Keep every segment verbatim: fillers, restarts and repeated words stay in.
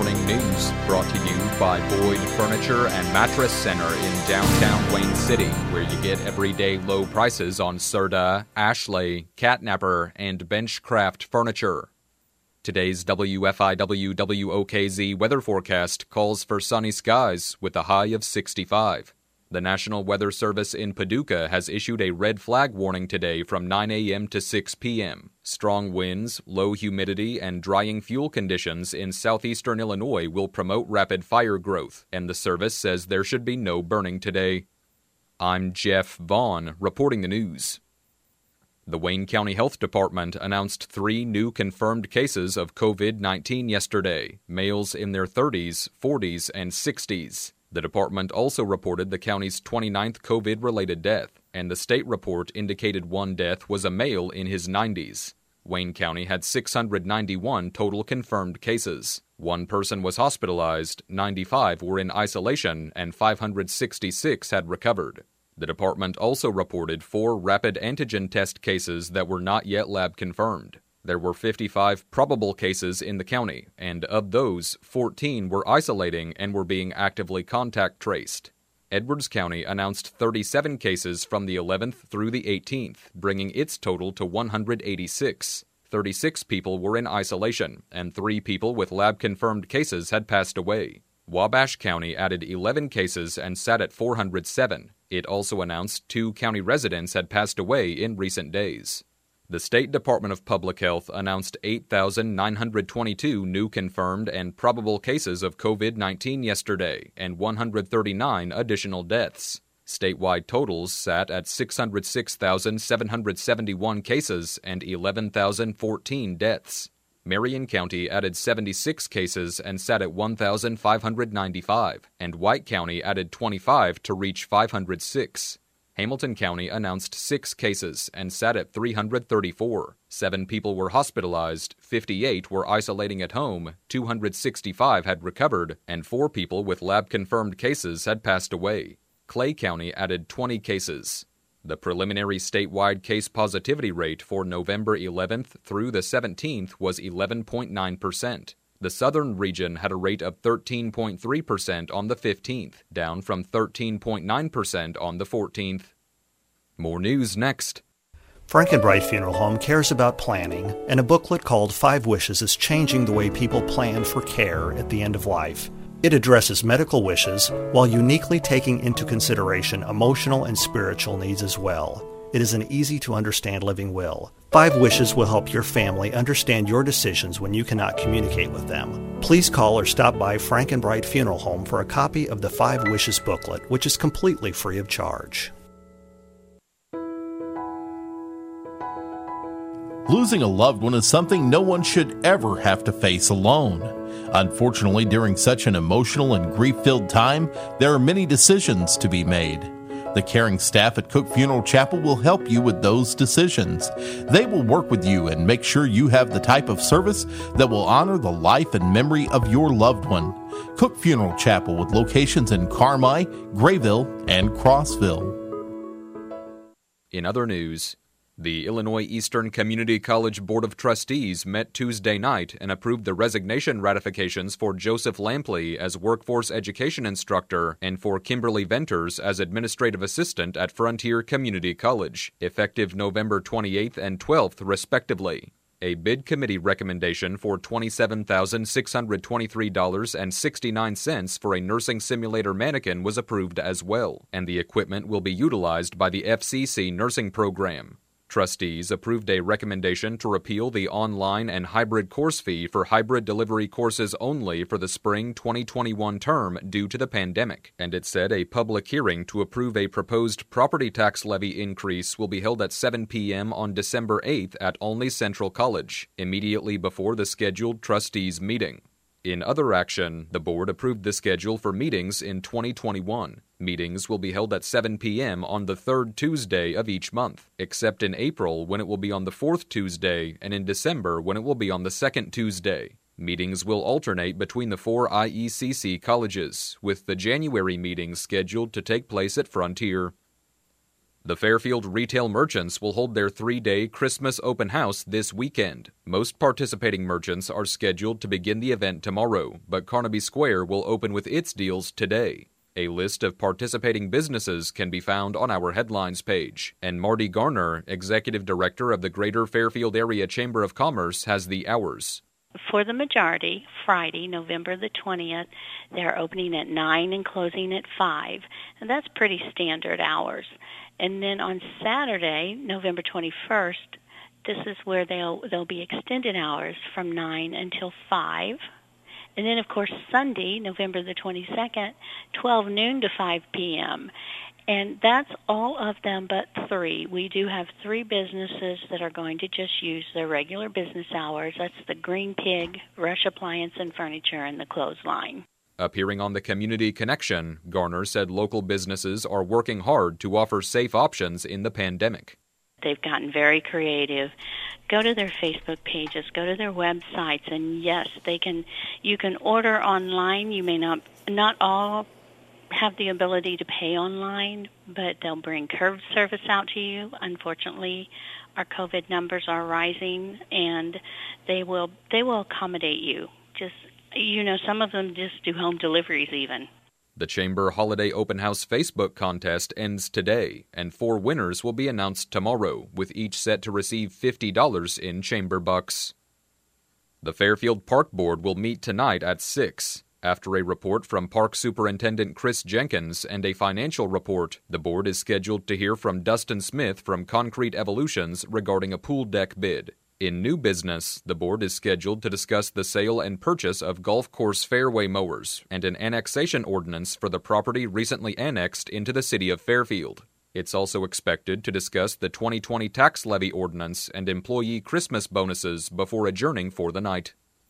Morning News, brought to you by Boyd Furniture and Mattress Center in downtown Wayne City, where you get everyday low prices on Serta, Ashley, Catnapper, and Benchcraft furniture. Today's W F I W W O K Z weather forecast calls for sunny skies with a high of sixty-five. The National Weather Service in Paducah has issued a red flag warning today from nine a.m. to six p.m. Strong winds, low humidity, and drying fuel conditions in southeastern Illinois will promote rapid fire growth, and the service says there should be no burning today. I'm Jeff Vaughn, reporting the news. The Wayne County Health Department announced three new confirmed cases of covid nineteen yesterday, males in their thirties, forties, and sixties. The department also reported the county's twenty-ninth COVID-related death, and the state report indicated one death was a male in his nineties. Wayne County had six hundred ninety-one total confirmed cases. One person was hospitalized, ninety-five were in isolation, and five hundred sixty-six had recovered. The department also reported four rapid antigen test cases that were not yet lab confirmed. There were fifty-five probable cases in the county, and of those, fourteen were isolating and were being actively contact traced. Edwards County announced thirty-seven cases from the eleventh through the eighteenth, bringing its total to one hundred eighty-six. thirty-six people were in isolation, and three people with lab-confirmed cases had passed away. Wabash County added eleven cases and sat at four hundred seven. It also announced two county residents had passed away in recent days. The State Department of Public Health announced eight thousand nine hundred twenty-two new confirmed and probable cases of covid nineteen yesterday, and one hundred thirty-nine additional deaths. Statewide totals sat at six hundred six thousand seven hundred seventy-one cases and eleven thousand fourteen deaths. Marion County added seventy-six cases and sat at one thousand five hundred ninety-five, and White County added twenty-five to reach five hundred six. Hamilton County announced six cases and sat at three hundred thirty-four. Seven people were hospitalized, fifty-eight were isolating at home, two hundred sixty-five had recovered, and four people with lab-confirmed cases had passed away. Clay County added twenty cases. The preliminary statewide case positivity rate for November eleventh through the seventeenth was eleven point nine percent. The southern region had a rate of thirteen point three percent on the fifteenth, down from thirteen point nine percent on the fourteenth. More news next. Frankenbright Funeral Home cares about planning, and a booklet called Five Wishes is changing the way people plan for care at the end of life. It addresses medical wishes while uniquely taking into consideration emotional and spiritual needs as well. It is an easy-to-understand living will. Five Wishes will help your family understand your decisions when you cannot communicate with them. Please call or stop by Frankenbright Funeral Home for a copy of the Five Wishes booklet, which is completely free of charge. Losing a loved one is something no one should ever have to face alone. Unfortunately, during such an emotional and grief-filled time, there are many decisions to be made. The caring staff at Cook Funeral Chapel will help you with those decisions. They will work with you and make sure you have the type of service that will honor the life and memory of your loved one. Cook Funeral Chapel, with locations in Carmi, Grayville, and Crossville. In other news, the Illinois Eastern Community College Board of Trustees met Tuesday night and approved the resignation ratifications for Joseph Lampley as Workforce Education Instructor and for Kimberly Venters as Administrative Assistant at Frontier Community College, effective November twenty-eighth and twelfth, respectively. A bid committee recommendation for twenty-seven thousand six hundred twenty-three dollars and sixty-nine cents for a nursing simulator mannequin was approved as well, and the equipment will be utilized by the F C C nursing program. Trustees approved a recommendation to repeal the online and hybrid course fee for hybrid delivery courses only for the spring twenty twenty-one term due to the pandemic, and it said a public hearing to approve a proposed property tax levy increase will be held at seven p.m. on December eighth at Olney Central College, immediately before the scheduled trustees' meeting. In other action, the board approved the schedule for meetings in twenty twenty-one. Meetings will be held at seven p.m. on the third Tuesday of each month, except in April when it will be on the fourth Tuesday and in December when it will be on the second Tuesday. Meetings will alternate between the four I E C C colleges, with the January meetings scheduled to take place at Frontier. The Fairfield retail merchants will hold their three-day Christmas open house this weekend. Most participating merchants are scheduled to begin the event tomorrow, but Carnaby Square will open with its deals today. A list of participating businesses can be found on our headlines page, and Marty Garner, Executive Director of the Greater Fairfield Area Chamber of Commerce, has the hours. For the majority, Friday, November the twentieth, they're opening at nine and closing at five, and that's pretty standard hours. And then on Saturday, November twenty-first, this is where they'll there'll be extended hours from nine until five. And then, of course, Sunday, November the twenty-second, twelve noon to five p.m., and that's all of them but three. We do have three businesses that are going to just use their regular business hours. That's the Green Pig, Rush Appliance and Furniture, and the Clothesline. Appearing on the Community Connection, Garner said local businesses are working hard to offer safe options in the pandemic. They've gotten very creative. Go to their Facebook pages, go to their websites, and yes, they can. You can order online. You may not, not all have the ability to pay online, but they'll bring curb service out to you. Unfortunately, our COVID numbers are rising, and they will they will accommodate you. Just, you know, some of them just do home deliveries even. The Chamber Holiday Open House Facebook contest ends today, and four winners will be announced tomorrow, with each set to receive fifty dollars in Chamber bucks. The Fairfield Park Board will meet tonight at six. After a report from Park Superintendent Chris Jenkins and a financial report, the board is scheduled to hear from Dustin Smith from Concrete Evolutions regarding a pool deck bid. In new business, the board is scheduled to discuss the sale and purchase of golf course fairway mowers and an annexation ordinance for the property recently annexed into the city of Fairfield. It's also expected to discuss the twenty twenty tax levy ordinance and employee Christmas bonuses before adjourning for the night.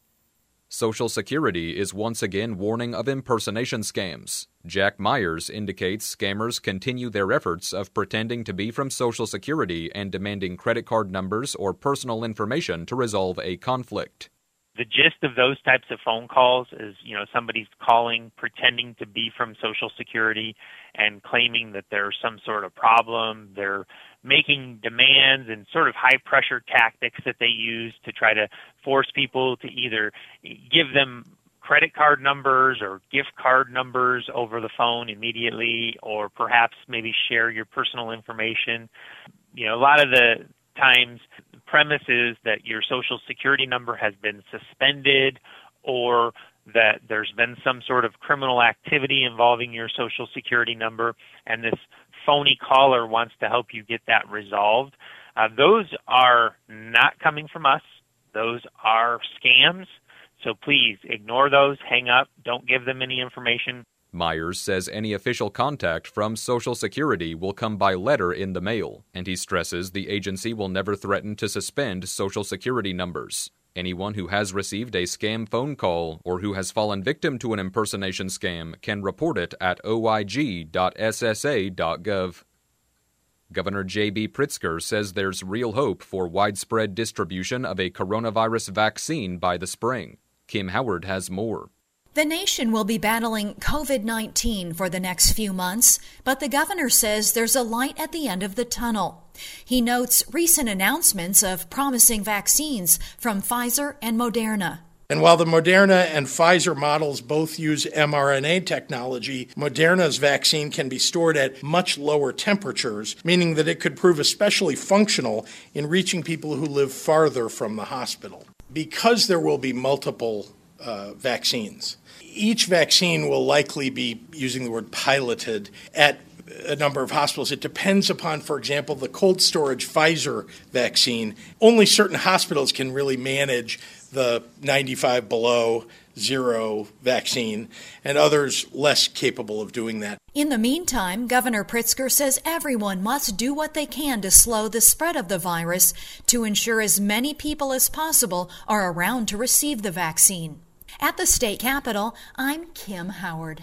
Social Security is once again warning of impersonation scams. Jack Myers indicates scammers continue their efforts of pretending to be from Social Security and demanding credit card numbers or personal information to resolve a conflict. The gist of those types of phone calls is, you know, somebody's calling, pretending to be from Social Security and claiming that there's some sort of problem. They're making demands and sort of high-pressure tactics that they use to try to force people to either give them credit card numbers or gift card numbers over the phone immediately, or perhaps maybe share your personal information. You know, a lot of the times the premise is that your Social Security number has been suspended, or that there's been some sort of criminal activity involving your Social Security number, and this phony caller wants to help you get that resolved. Uh, those are not coming from us. Those are scams. So please ignore those, hang up, don't give them any information. Myers says any official contact from Social Security will come by letter in the mail, and he stresses the agency will never threaten to suspend Social Security numbers. Anyone who has received a scam phone call or who has fallen victim to an impersonation scam can report it at o i g dot s s a dot gov. Governor J B Pritzker says there's real hope for widespread distribution of a coronavirus vaccine by the spring. Kim Howard has more. The nation will be battling COVID nineteen for the next few months, but the governor says there's a light at the end of the tunnel. He notes recent announcements of promising vaccines from Pfizer and Moderna. And while the Moderna and Pfizer models both use mRNA technology, Moderna's vaccine can be stored at much lower temperatures, meaning that it could prove especially functional in reaching people who live farther from the hospital. Because there will be multiple uh, vaccines, each vaccine will likely be, using the word piloted, at a number of hospitals. It depends upon, for example, the cold storage Pfizer vaccine. Only certain hospitals can really manage the ninety-five below zero vaccine, and others less capable of doing that. In the meantime, Governor Pritzker says everyone must do what they can to slow the spread of the virus to ensure as many people as possible are around to receive the vaccine. At the state capitol, I'm Kim Howard.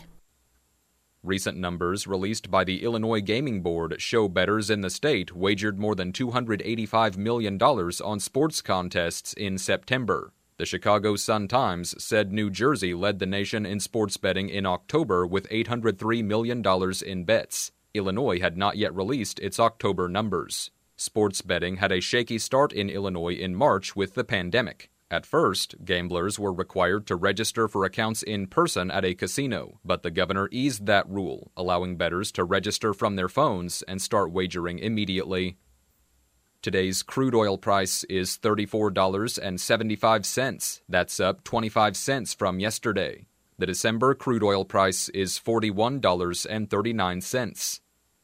Recent numbers released by the Illinois Gaming Board show bettors in the state wagered more than two hundred eighty-five million dollars on sports contests in September. The Chicago Sun-Times said New Jersey led the nation in sports betting in October with eight hundred three million dollars in bets. Illinois had not yet released its October numbers. Sports betting had a shaky start in Illinois in March with the pandemic. At first, gamblers were required to register for accounts in person at a casino, but the governor eased that rule, allowing bettors to register from their phones and start wagering immediately. Today's crude oil price is thirty-four dollars and seventy-five cents. That's up twenty-five cents from yesterday. The December crude oil price is forty-one dollars and thirty-nine cents.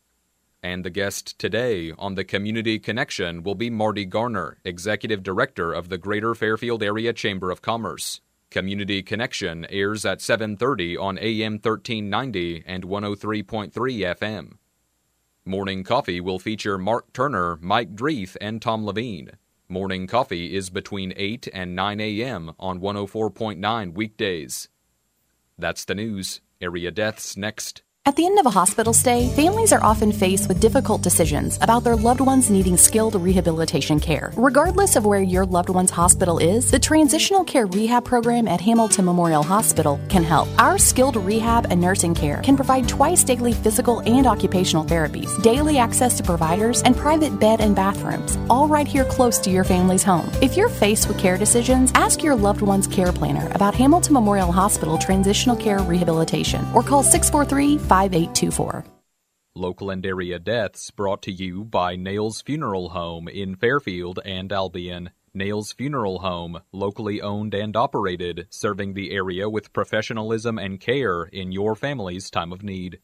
And the guest today on the Community Connection will be Marty Garner, Executive Director of the Greater Fairfield Area Chamber of Commerce. Community Connection airs at seven thirty on A M thirteen ninety and one oh three point three F M. Morning Coffee will feature Mark Turner, Mike Dreeth, and Tom Levine. Morning Coffee is between eight and nine A M on one oh four point nine weekdays. That's the news. Area deaths next. At the end of a hospital stay, families are often faced with difficult decisions about their loved ones needing skilled rehabilitation care. Regardless of where your loved one's hospital is, the Transitional Care Rehab Program at Hamilton Memorial Hospital can help. Our skilled rehab and nursing care can provide twice daily physical and occupational therapies, daily access to providers, and private bed and bathrooms, all right here close to your family's home. If you're faced with care decisions, ask your loved one's care planner about Hamilton Memorial Hospital Transitional Care Rehabilitation or call six four three, five eight two four. Local and area deaths brought to you by Nails Funeral Home in Fairfield and Albion. Nails Funeral Home, locally owned and operated, serving the area with professionalism and care in your family's time of need.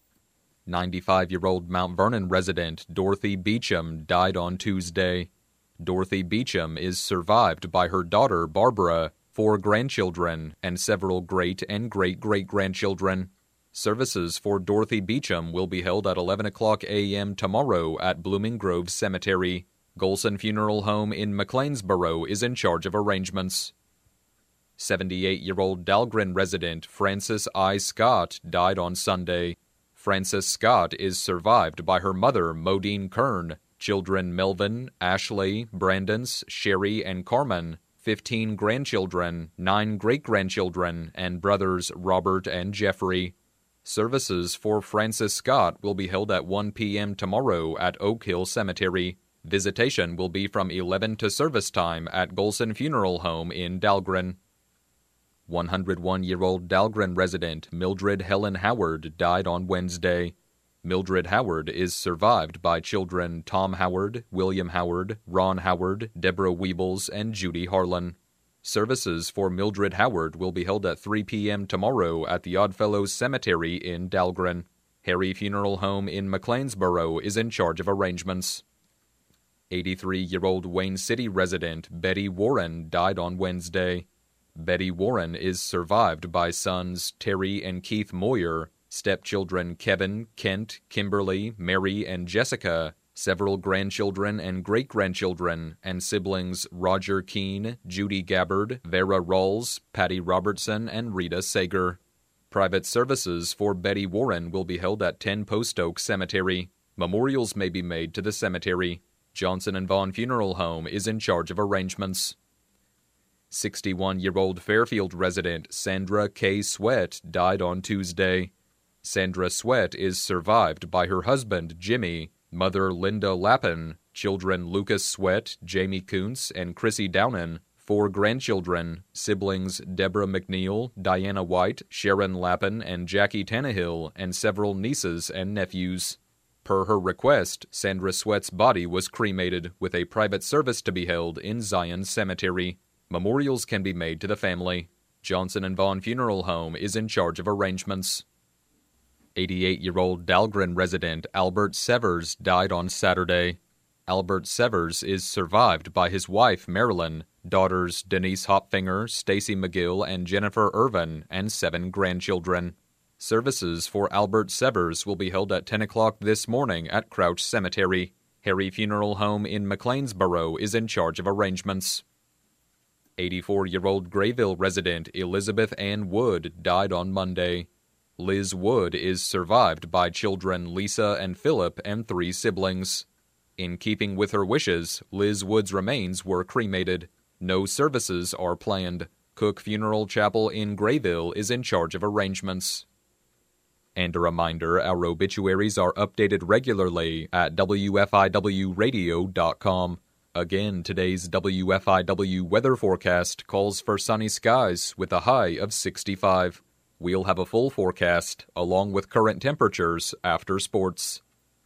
ninety-five-year-old Mount Vernon resident Dorothy Beecham died on Tuesday. Dorothy Beecham is survived by her daughter Barbara, four grandchildren, and several great and great-great-grandchildren. Services for Dorothy Beecham will be held at eleven o'clock a m tomorrow at Blooming Grove Cemetery. Golson Funeral Home in McLeansboro is in charge of arrangements. seventy-eight-year-old Dahlgren resident Frances I. Scott died on Sunday. Frances Scott is survived by her mother, Modine Kern, children Melvin, Ashley, Brandons, Sherry, and Carmen, fifteen grandchildren, nine great-grandchildren, and brothers Robert and Jeffrey. Services for Frances Scott will be held at one p m tomorrow at Oak Hill Cemetery. Visitation will be from eleven to service time at Golson Funeral Home in Dahlgren. one hundred one-year-old Dahlgren resident Mildred Helen Howard died on Wednesday. Mildred Howard is survived by children Tom Howard, William Howard, Ron Howard, Deborah Weebles, and Judy Harlan. Services for Mildred Howard will be held at three p m tomorrow at the Oddfellows Cemetery in Dahlgren. Harry Funeral Home in McLeansboro is in charge of arrangements. eighty-three-year-old Wayne City resident Betty Warren died on Wednesday. Betty Warren is survived by sons Terry and Keith Moyer, stepchildren Kevin, Kent, Kimberly, Mary, and Jessica, several grandchildren and great-grandchildren, and siblings Roger Keene, Judy Gabbard, Vera Rawls, Patty Robertson, and Rita Sager. Private services for Betty Warren will be held at ten Post Oak Cemetery. Memorials may be made to the cemetery. Johnson and Vaughn Funeral Home is in charge of arrangements. sixty-one-year-old Fairfield resident Sandra K. Sweat died on Tuesday. Sandra Sweat is survived by her husband, Jimmy, mother Linda Lappin, children Lucas Sweat, Jamie Kuntz, and Chrissy Downen, four grandchildren, siblings Deborah McNeil, Diana White, Sharon Lappin, and Jackie Tannehill, and several nieces and nephews. Per her request, Sandra Sweat's body was cremated, with a private service to be held in Zion Cemetery. Memorials can be made to the family. Johnson and Vaughn Funeral Home is in charge of arrangements. eighty-eight-year-old Dahlgren resident Albert Severs died on Saturday. Albert Severs is survived by his wife, Marilyn, daughters Denise Hopfinger, Stacy McGill, and Jennifer Irvin, and seven grandchildren. Services for Albert Severs will be held at ten o'clock this morning at Crouch Cemetery. Harry Funeral Home in McLeansboro is in charge of arrangements. eighty-four-year-old Grayville resident Elizabeth Ann Wood died on Monday. Liz Wood is survived by children Lisa and Philip and three siblings. In keeping with her wishes, Liz Wood's remains were cremated. No services are planned. Cook Funeral Chapel in Grayville is in charge of arrangements. And a reminder, our obituaries are updated regularly at W F I W radio dot com. Again, today's W F I W weather forecast calls for sunny skies with a high of sixty-five. We'll have a full forecast, along with current temperatures, after sports.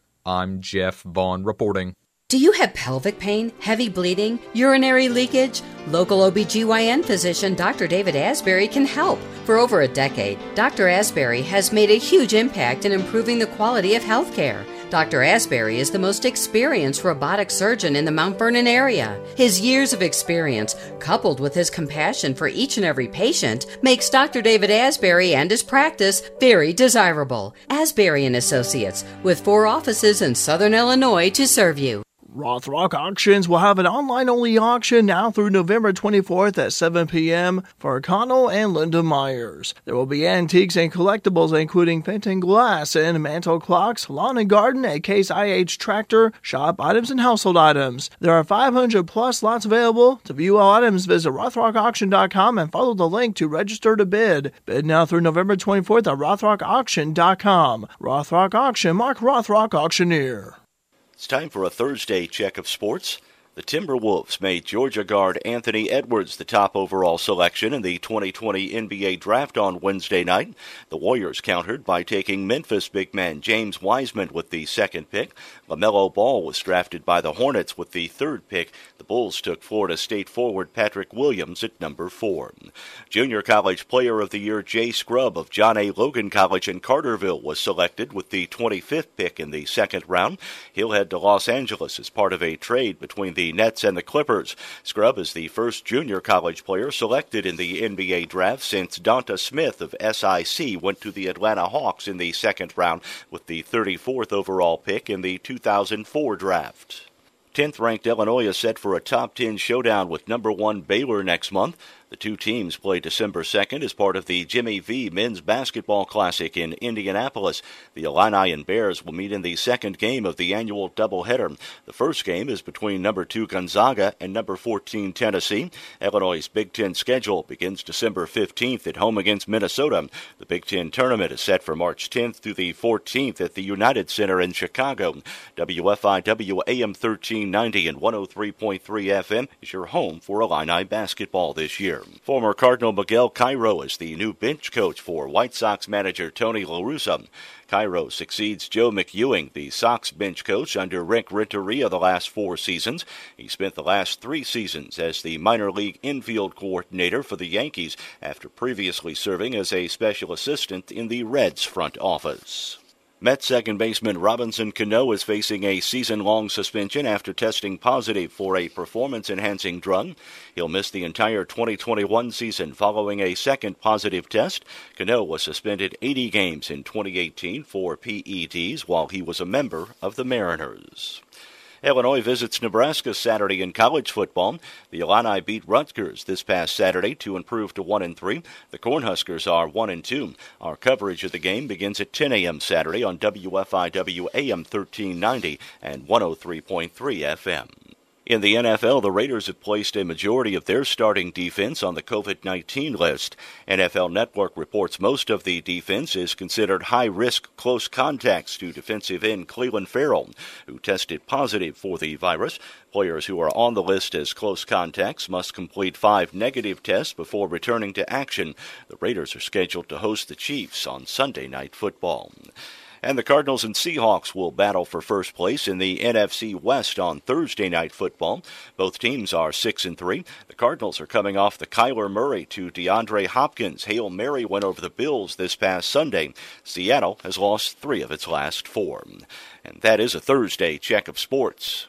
I'm Jeff Vaughn reporting. Do you have pelvic pain, heavy bleeding, urinary leakage? Local O B G Y N physician Doctor David Asbury can help. For over a decade, Doctor Asbury has made a huge impact in improving the quality of health care. Doctor Asbury is the most experienced robotic surgeon in the Mount Vernon area. His years of experience, coupled with his compassion for each and every patient, makes Doctor David Asbury and his practice very desirable. Asbury and Associates, with four offices in Southern Illinois to serve you. Rothrock Auctions will have an online-only auction now through November twenty-fourth at seven p.m. for Connell and Linda Myers. There will be antiques and collectibles including painted glass and mantle clocks, lawn and garden, a Case I H tractor, shop items, and household items. There are five hundred plus lots available. To view all items, visit rothrock auction dot com and follow the link to register to bid. Bid now through November twenty-fourth at rothrock auction dot com. Rothrock Auction, Mark Rothrock Auctioneer. It's time for a Thursday check of sports. The Timberwolves made Georgia guard Anthony Edwards the top overall selection in the twenty twenty N B A draft on Wednesday night. The Warriors countered by taking Memphis big man James Wiseman with the second pick. LaMelo Ball was drafted by the Hornets with the third pick. The Bulls took Florida State forward Patrick Williams at number four. Junior College Player of the Year Jay Scrubb of John A. Logan College in Carterville was selected with the twenty-fifth pick in the second round. He'll head to Los Angeles as part of a trade between the The Nets and the Clippers. Scrubb is the first junior college player selected in the N B A draft since Donta Smith of S I C went to the Atlanta Hawks in the second round with the thirty-fourth overall pick in the two thousand four draft. tenth-ranked Illinois is set for a top ten showdown with number one Baylor next month. The two teams play December second as part of the Jimmy V Men's Basketball Classic in Indianapolis. The Illini and Bears will meet in the second game of the annual doubleheader. The first game is between number two Gonzaga and number fourteen Tennessee. Illinois' Big Ten schedule begins December fifteenth at home against Minnesota. The Big Ten tournament is set for March tenth through the fourteenth at the United Center in Chicago. W F I W A M thirteen ninety and one oh three point three F M is your home for Illini basketball this year. Former Cardinal Miguel Cairo is the new bench coach for White Sox manager Tony La Russa. Cairo succeeds Joe McEwing, the Sox bench coach, under Rick Renteria the last four seasons. He spent the last three seasons as the minor league infield coordinator for the Yankees after previously serving as a special assistant in the Reds front office. Mets second baseman Robinson Cano is facing a season-long suspension after testing positive for a performance-enhancing drug. He'll miss the entire twenty twenty-one season following a second positive test. Cano was suspended eighty games in twenty eighteen for P E Ds while he was a member of the Mariners. Illinois visits Nebraska Saturday in college football. The Illini beat Rutgers this past Saturday to improve to one and three. The Cornhuskers are one and two. Our coverage of the game begins at ten a.m. Saturday on W F I W A M thirteen ninety and one oh three point three F M. In the N F L, the Raiders have placed a majority of their starting defense on the covid nineteen list. N F L Network reports most of the defense is considered high-risk close contacts to defensive end Clelin Ferrell, who tested positive for the virus. Players who are on the list as close contacts must complete five negative tests before returning to action. The Raiders are scheduled to host the Chiefs on Sunday Night Football. And the Cardinals and Seahawks will battle for first place in the N F C West on Thursday Night Football. Both teams are six and three. The Cardinals are coming off the Kyler Murray to DeAndre Hopkins Hail Mary win over the Bills this past Sunday. Seattle has lost three of its last four. And that is a Thursday check of sports.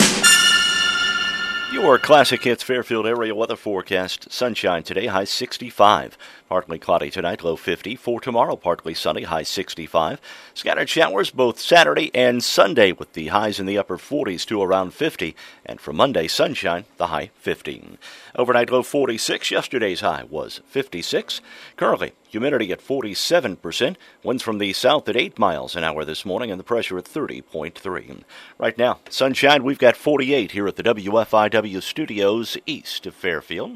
Your Classic Hits Fairfield area weather forecast. Sunshine today, high sixty-five. Partly cloudy tonight, low fifty. For tomorrow, partly sunny, high sixty-five. Scattered showers both Saturday and Sunday with the highs in the upper forties to around fifty. And for Monday, sunshine, the high fifty. Overnight low forty-six. Yesterday's high was fifty-six. Currently, humidity at forty-seven percent. Winds from the south at eight miles an hour this morning and the pressure at thirty point three. Right now, sunshine, we've got forty-eight here at the W F I W studios east of Fairfield.